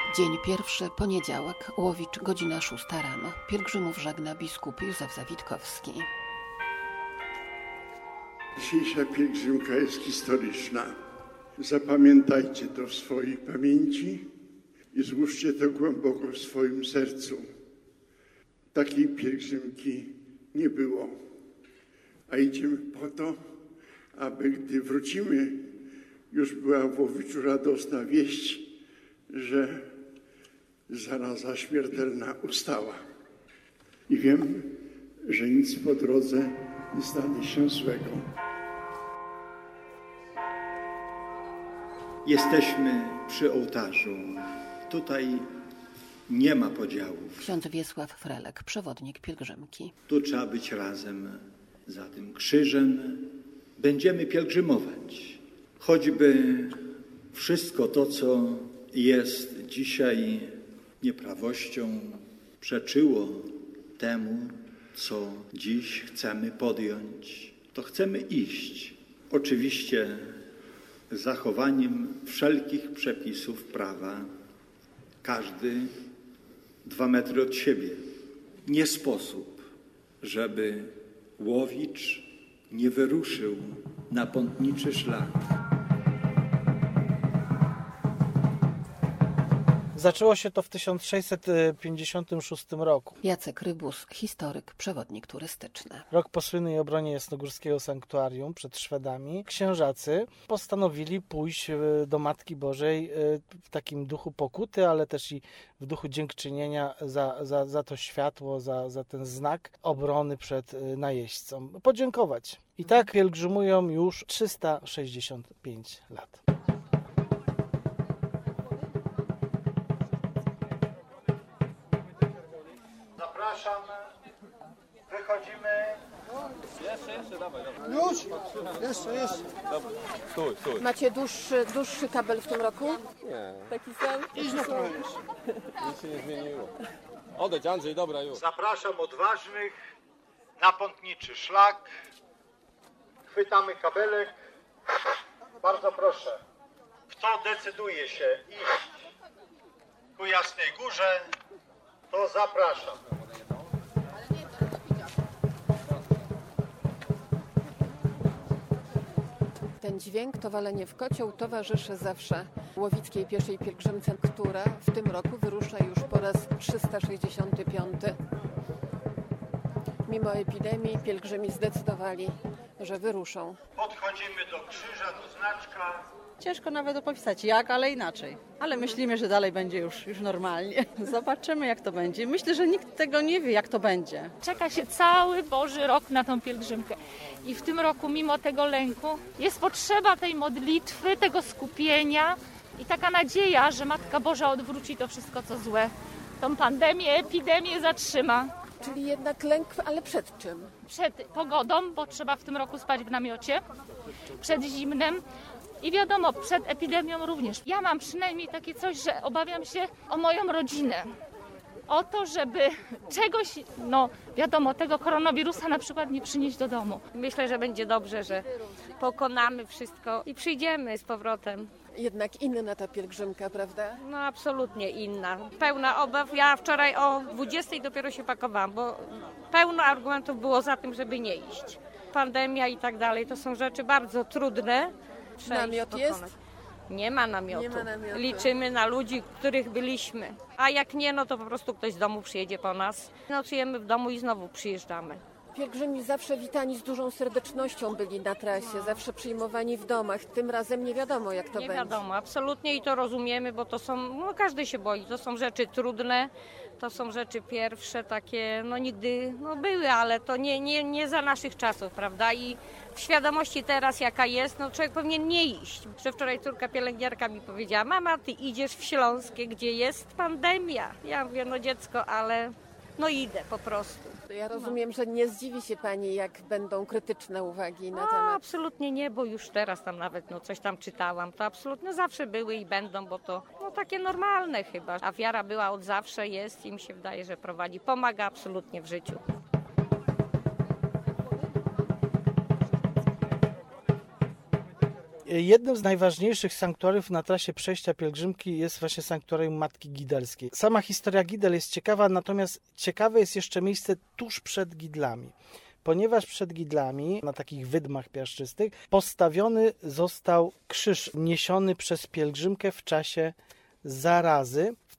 Dzień pierwszy, poniedziałek, Łowicz, godzina 6 rano. Pielgrzymów żegna biskup Józef Zawitkowski. Dzisiejsza pielgrzymka jest historyczna. Zapamiętajcie to w swojej pamięci i złóżcie to głęboko w swoim sercu. Takiej pielgrzymki nie było. A idziemy po to, aby gdy wrócimy, już była w Łowiczu radosna wieść, że zaraza śmiertelna ustała. I wiem, że nic po drodze nie stanie się złego. Jesteśmy przy ołtarzu. Tutaj nie ma podziałów. Ksiądz Wiesław Frelek, przewodnik pielgrzymki. Tu trzeba być razem za tym krzyżem. Będziemy pielgrzymować. Choćby wszystko to, co jest dzisiaj nieprawością, przeczyło temu, co dziś chcemy podjąć, to chcemy iść. Oczywiście z zachowaniem wszelkich przepisów prawa, każdy 2 metry od siebie. Nie sposób, żeby Łowicz nie wyruszył na pątniczy szlak. Zaczęło się to w 1656 roku. Jacek Rybus, historyk, przewodnik turystyczny. Rok po słynnej obronie jasnogórskiego sanktuarium przed Szwedami. Księżacy postanowili pójść do Matki Bożej w takim duchu pokuty, ale też i w duchu dziękczynienia za to światło, za ten znak obrony przed najeźdźcą. Podziękować. I tak pielgrzymują już 365 lat. Zapraszam, wychodzimy. Jeszcze, dawaj. Już? Jeszcze. Dobra, stój. Macie dłuższy kabel w tym roku? Nie, Taki sam? Idź na prawo jeszcze. nic się nie zmieniło. Odejdź Andrzej, dobra już. Zapraszam odważnych na pątniczy szlak. Chwytamy kabelek. Bardzo proszę. Kto decyduje się iść ku Jasnej Górze, to zapraszam. Ten dźwięk, to walenie w kocioł, towarzyszy zawsze łowickiej pieszej pielgrzymce, która w tym roku wyrusza już po raz 365. Mimo epidemii pielgrzymi zdecydowali, że wyruszą. Podchodzimy do krzyża, do znaczka. Ciężko nawet opisać jak, ale inaczej. Ale myślimy, że dalej będzie już normalnie. Zobaczymy, jak to będzie. Myślę, że nikt tego nie wie, jak to będzie. Czeka się cały Boży rok na tą pielgrzymkę. I w tym roku, mimo tego lęku, jest potrzeba tej modlitwy, tego skupienia i taka nadzieja, że Matka Boża odwróci to wszystko, co złe. Tą pandemię, epidemię zatrzyma. Czyli jednak lęk, ale przed czym? Przed pogodą, bo trzeba w tym roku spać w namiocie, przed zimnem. I wiadomo, przed epidemią również. Ja mam przynajmniej takie coś, że obawiam się o moją rodzinę. O to, żeby czegoś, wiadomo, tego koronawirusa na przykład nie przynieść do domu. Myślę, że będzie dobrze, że pokonamy wszystko i przyjdziemy z powrotem. Jednak inna ta pielgrzymka, prawda? No absolutnie inna. Pełna obaw. Ja wczoraj o 20 dopiero się pakowałam, bo pełno argumentów było za tym, żeby nie iść. Pandemia i tak dalej, to są rzeczy bardzo trudne. Namiot jest? Nie ma namiotu. Nie ma namiotu. Liczymy na ludzi, których byliśmy. A jak nie, no to po prostu ktoś z domu przyjedzie po nas. Nocujemy w domu i znowu przyjeżdżamy. Pielgrzymi zawsze witani z dużą serdecznością byli na trasie, zawsze przyjmowani w domach. Tym razem nie wiadomo, jak to będzie. Nie wiadomo, absolutnie i to rozumiemy, bo to są, każdy się boi, to są rzeczy trudne, to są rzeczy pierwsze, takie, nigdy, były, ale to nie za naszych czasów, prawda? I w świadomości teraz, jaka jest, człowiek powinien nie iść. Że wczoraj córka pielęgniarka mi powiedziała: mama, ty idziesz w Śląskie, gdzie jest pandemia. Ja mówię, dziecko, ale idę po prostu. Ja rozumiem, że nie zdziwi się pani, jak będą krytyczne uwagi na temat. Absolutnie nie, bo już teraz tam nawet coś tam czytałam. To absolutnie zawsze były i będą, bo to takie normalne chyba. A wiara była od zawsze, jest i mi się wydaje, że prowadzi. Pomaga absolutnie w życiu. Jednym z najważniejszych sanktuariów na trasie przejścia pielgrzymki jest właśnie sanktuarium Matki Gidelskiej. Sama historia Gidel jest ciekawa, natomiast ciekawe jest jeszcze miejsce tuż przed Gidlami. Ponieważ przed Gidlami, na takich wydmach piaszczystych, postawiony został krzyż niesiony przez pielgrzymkę w czasie zarazy w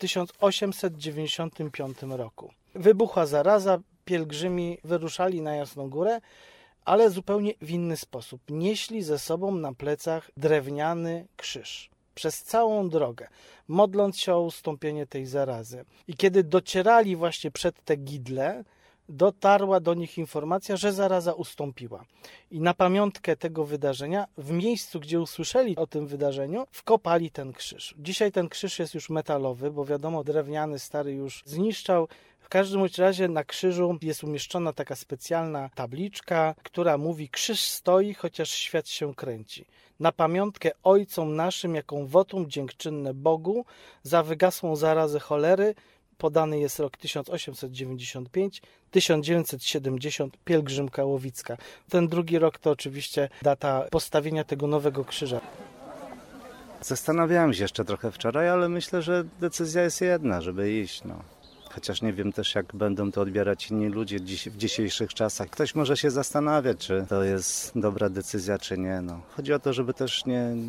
1895 roku. Wybuchła zaraza, pielgrzymi wyruszali na Jasną Górę, ale zupełnie w inny sposób. Nieśli ze sobą na plecach drewniany krzyż przez całą drogę, modląc się o ustąpienie tej zarazy. I kiedy docierali właśnie przed te Gidle, dotarła do nich informacja, że zaraza ustąpiła. I na pamiątkę tego wydarzenia, w miejscu, gdzie usłyszeli o tym wydarzeniu, wkopali ten krzyż. Dzisiaj ten krzyż jest już metalowy, bo wiadomo, drewniany, stary już zniszczał. W każdym razie na krzyżu jest umieszczona taka specjalna tabliczka, która mówi: krzyż stoi, chociaż świat się kręci. Na pamiątkę ojcom naszym, jaką wotum dziękczynne Bogu za wygasłą zarazę cholery. Podany jest rok 1895, 1970, pielgrzymka łowicka. Ten drugi rok to oczywiście data postawienia tego nowego krzyża. Zastanawiałem się jeszcze trochę wczoraj, ale myślę, że decyzja jest jedna, żeby iść. Chociaż nie wiem też, jak będą to odbierać inni ludzie w dzisiejszych czasach. Ktoś może się zastanawiać, czy to jest dobra decyzja, czy nie. Chodzi o to, żeby też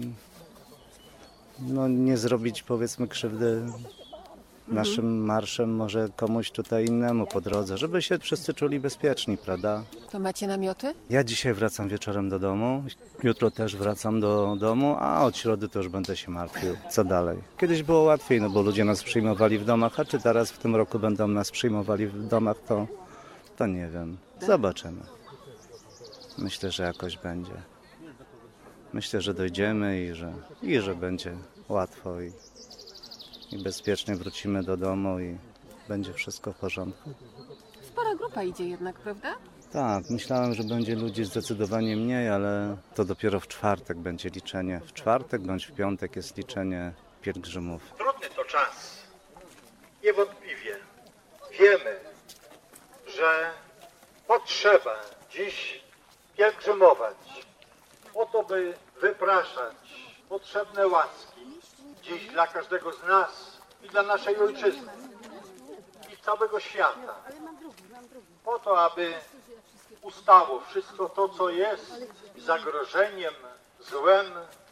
nie zrobić, powiedzmy, krzywdy naszym marszem, może komuś tutaj innemu po drodze, żeby się wszyscy czuli bezpieczni, prawda? To macie namioty? Ja dzisiaj wracam wieczorem do domu, jutro też wracam do domu, a od środy to już będę się martwił. Co dalej? Kiedyś było łatwiej, bo ludzie nas przyjmowali w domach, a czy teraz w tym roku będą nas przyjmowali w domach, to nie wiem. Zobaczymy. Myślę, że jakoś będzie. Myślę, że dojdziemy i że będzie łatwo i bezpiecznie wrócimy do domu i będzie wszystko w porządku. Spora grupa idzie jednak, prawda? Tak, myślałem, że będzie ludzi zdecydowanie mniej, ale to dopiero w czwartek będzie liczenie. W czwartek bądź w piątek jest liczenie pielgrzymów. Trudny to czas. Niewątpliwie wiemy, że potrzeba dziś pielgrzymować po to, by wypraszać potrzebne łaski dziś dla każdego z nas i dla naszej ojczyzny i całego świata. Po to, aby ustało wszystko to, co jest zagrożeniem, złem,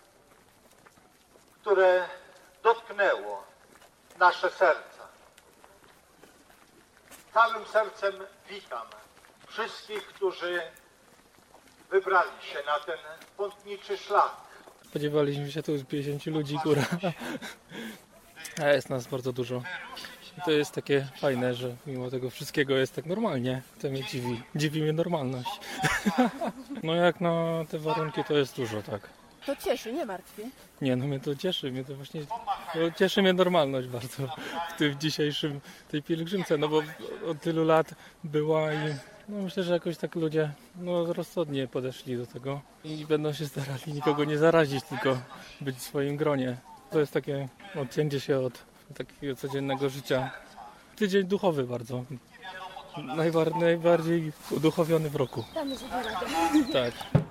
które dotknęło nasze serca. Całym sercem witam wszystkich, którzy wybrali się na ten pątniczy szlak. Spodziewaliśmy się tu już 50 ludzi, góra, a jest nas bardzo dużo. I to jest takie fajne, że mimo tego wszystkiego jest tak normalnie. To mnie dziwi mnie normalność. No jak na te warunki to jest dużo, tak. To cieszy, nie martwi. Nie, mnie to cieszy, cieszy mnie normalność bardzo w tym dzisiejszym, tej pielgrzymce, bo od tylu lat była i myślę, że jakoś tak ludzie rozsądnie podeszli do tego i będą się starali nikogo nie zarazić, tylko być w swoim gronie. To jest takie odcięcie się od takiego codziennego życia. Tydzień duchowy bardzo. Najbardziej uduchowiony w roku. Tak.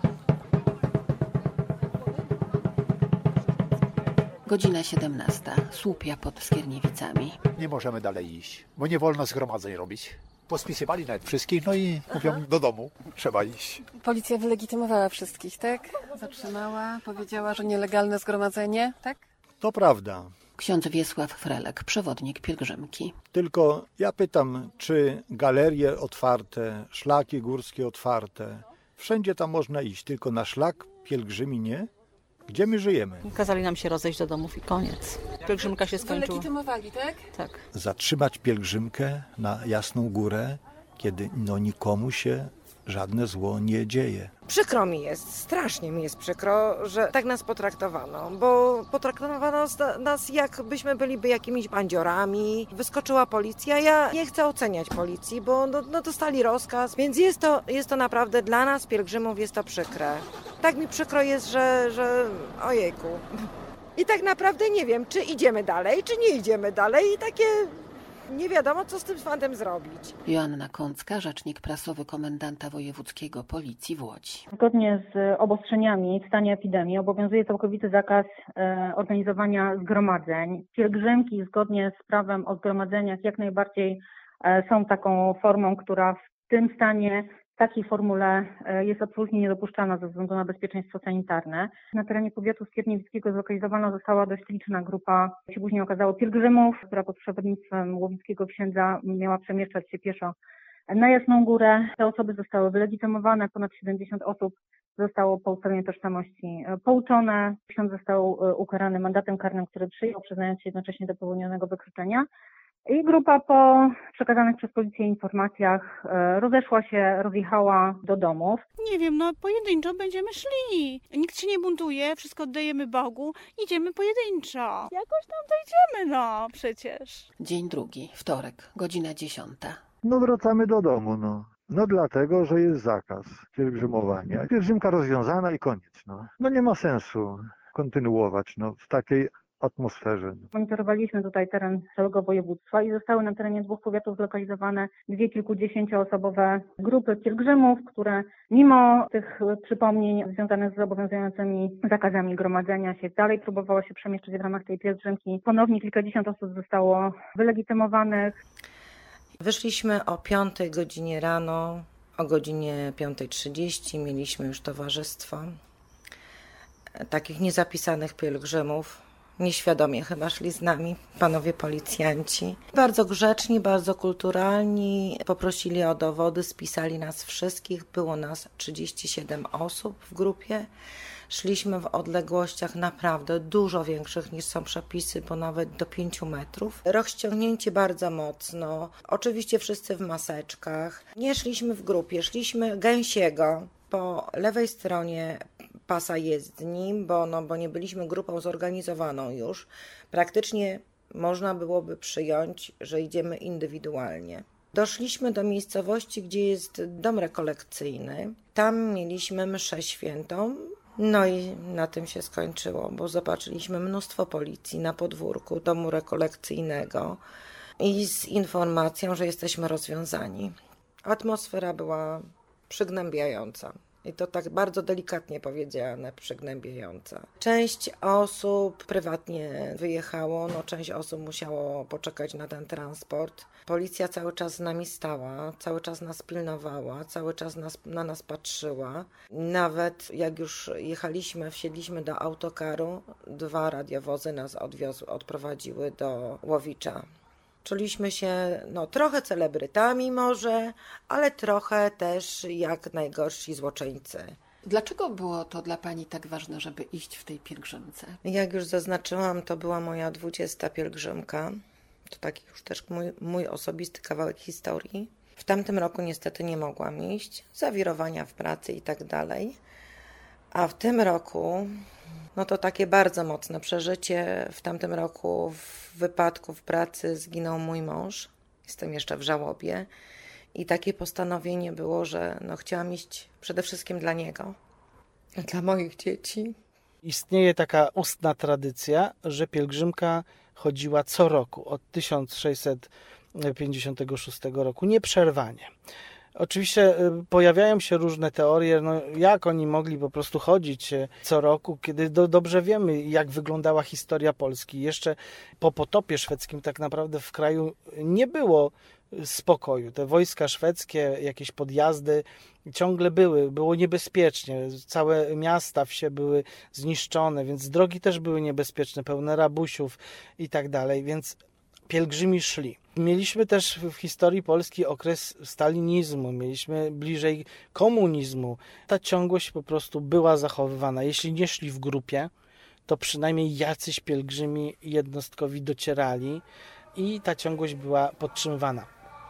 Godzina 17. Słupia pod Skierniewicami. Nie możemy dalej iść, bo nie wolno zgromadzeń robić. Pospisywali nawet wszystkich, i mówią, do domu trzeba iść. Policja wylegitymowała wszystkich, tak? Zatrzymała, powiedziała, że nielegalne zgromadzenie, tak? To prawda. Ksiądz Wiesław Frelek, przewodnik pielgrzymki. Tylko ja pytam, czy galerie otwarte, szlaki górskie otwarte, wszędzie tam można iść, tylko na szlak pielgrzymi nie? Gdzie my żyjemy? Kazali nam się rozejść do domów i koniec. Pielgrzymka się skończyła. Wylegitymowali, tak? Tak. Zatrzymać pielgrzymkę na Jasną Górę, kiedy nikomu się żadne zło nie dzieje. Przykro mi jest, strasznie mi jest przykro, że tak nas potraktowano, bo potraktowano nas jakbyśmy byliby jakimiś bandziorami. Wyskoczyła policja, ja nie chcę oceniać policji, bo dostali rozkaz, więc jest to naprawdę dla nas, pielgrzymów, jest to przykre. Tak mi przykro jest, że ojejku. I tak naprawdę nie wiem, czy idziemy dalej, czy nie idziemy dalej i takie Nie wiadomo, co z tym fantem zrobić. Joanna Kącka, rzecznik prasowy komendanta wojewódzkiego Policji w Łodzi. Zgodnie z obostrzeniami w stanie epidemii obowiązuje całkowity zakaz organizowania zgromadzeń. Pielgrzymki zgodnie z prawem o zgromadzeniach jak najbardziej są taką formą, która w tym stanie, w takiej formule jest absolutnie niedopuszczalna ze względu na bezpieczeństwo sanitarne. Na terenie powiatu skierniewickiego zlokalizowana została dość liczna grupa, jak się później okazało, pielgrzymów, która pod przewodnictwem łowickiego księdza miała przemieszczać się pieszo na Jasną Górę. Te osoby zostały wylegitymowane, ponad 70 osób zostało po ustaleniu tożsamości pouczone. Ksiądz został ukarany mandatem karnym, który przyjął, przyznając się jednocześnie do popełnionego wykroczenia. I grupa po przekazanych przez policję informacjach rozeszła się, rozjechała do domów. Nie wiem, pojedynczo będziemy szli. Nikt się nie buntuje, wszystko oddajemy Bogu, idziemy pojedynczo. Jakoś tam dojdziemy, przecież. Dzień drugi, wtorek, godzina 10. Wracamy do domu, No dlatego, że jest zakaz pielgrzymowania. Pielgrzymka rozwiązana i koniec, nie ma sensu kontynuować, w takiej atmosferze. Monitorowaliśmy tutaj teren całego województwa i zostały na terenie 2 powiatów zlokalizowane 2 kilkudziesięcioosobowe grupy pielgrzymów, które mimo tych przypomnień związanych z obowiązującymi zakazami gromadzenia się dalej próbowało się przemieszczać w ramach tej pielgrzymki. Ponownie kilkadziesiąt osób zostało wylegitymowanych. Wyszliśmy o 5 godzinie rano, o godzinie 5:30 mieliśmy już towarzystwo takich niezapisanych pielgrzymów. Nieświadomie chyba szli z nami panowie policjanci. Bardzo grzeczni, bardzo kulturalni. Poprosili o dowody, spisali nas wszystkich. Było nas 37 osób w grupie. Szliśmy w odległościach naprawdę dużo większych niż są przepisy, bo nawet do 5 metrów. Rozciągnięci bardzo mocno. Oczywiście wszyscy w maseczkach. Nie szliśmy w grupie, szliśmy gęsiego. Po lewej stronie pasa jezdni, bo nie byliśmy grupą zorganizowaną już. Praktycznie można byłoby przyjąć, że idziemy indywidualnie. Doszliśmy do miejscowości, gdzie jest dom rekolekcyjny. Tam mieliśmy mszę świętą. I na tym się skończyło, bo zobaczyliśmy mnóstwo policji na podwórku domu rekolekcyjnego i z informacją, że jesteśmy rozwiązani. Atmosfera była przygnębiająca. I to tak bardzo delikatnie powiedziane, przygnębiająca. Część osób prywatnie wyjechało, część osób musiało poczekać na ten transport. Policja cały czas z nami stała, cały czas nas pilnowała, cały czas na nas patrzyła. Nawet jak już jechaliśmy, wsiedliśmy do autokaru, 2 radiowozy nas odprowadziły do Łowicza. Czuliśmy się trochę celebrytami może, ale trochę też jak najgorsi złoczyńcy. Dlaczego było to dla Pani tak ważne, żeby iść w tej pielgrzymce? Jak już zaznaczyłam, to była moja 20. pielgrzymka. To taki już też mój osobisty kawałek historii. W tamtym roku niestety nie mogłam iść, zawirowania w pracy i tak dalej. A w tym roku, to takie bardzo mocne przeżycie. W tamtym roku w wypadku w pracy zginął mój mąż. Jestem jeszcze w żałobie. I takie postanowienie było, że chciałam iść przede wszystkim dla niego, dla moich dzieci. Istnieje taka ustna tradycja, że pielgrzymka chodziła co roku od 1656 roku, nieprzerwanie. Oczywiście pojawiają się różne teorie, jak oni mogli po prostu chodzić co roku, kiedy dobrze wiemy, jak wyglądała historia Polski. Jeszcze po potopie szwedzkim tak naprawdę w kraju nie było spokoju. Te wojska szwedzkie, jakieś podjazdy ciągle było niebezpiecznie. Całe miasta, wsie były zniszczone, więc drogi też były niebezpieczne, pełne rabusiów i tak dalej, więc pielgrzymi szli. Mieliśmy też w historii Polski okres stalinizmu, mieliśmy bliżej komunizmu. Ta ciągłość po prostu była zachowywana. Jeśli nie szli w grupie, to przynajmniej jacyś pielgrzymi jednostkowi docierali i ta ciągłość była podtrzymywana.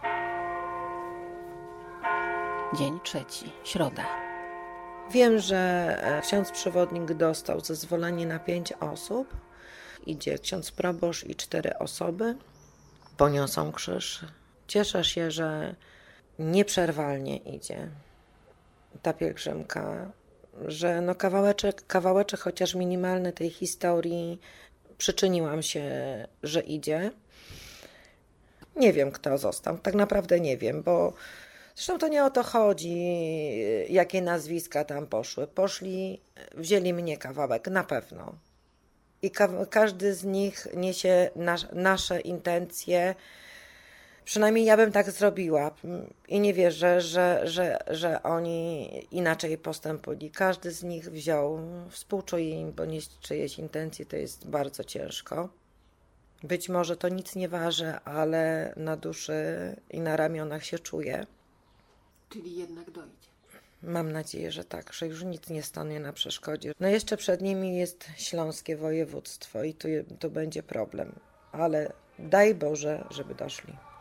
Dzień trzeci, środa. Wiem, że ksiądz przewodnik dostał zezwolenie na 5 osób. Idzie ksiądz proboszcz i 4 osoby. Poniosą krzyż. Cieszę się, że nieprzerwalnie idzie ta pielgrzymka, że kawałeczek chociaż minimalny tej historii przyczyniłam się, że idzie. Nie wiem, kto został. Tak naprawdę nie wiem, bo zresztą to nie o to chodzi, jakie nazwiska tam poszły. Poszli, wzięli mnie kawałek, na pewno. I każdy z nich niesie nasze intencje. Przynajmniej ja bym tak zrobiła i nie wierzę, że oni inaczej postąpili. Każdy z nich wziął, współczuje im, bo nieść czyjeś intencje to jest bardzo ciężko. Być może to nic nie waży, ale na duszy i na ramionach się czuje. Czyli jednak dojdzie. Mam nadzieję, że tak, że już nic nie stanie na przeszkodzie. No jeszcze przed nimi jest śląskie województwo i tu będzie problem, ale daj Boże, żeby doszli.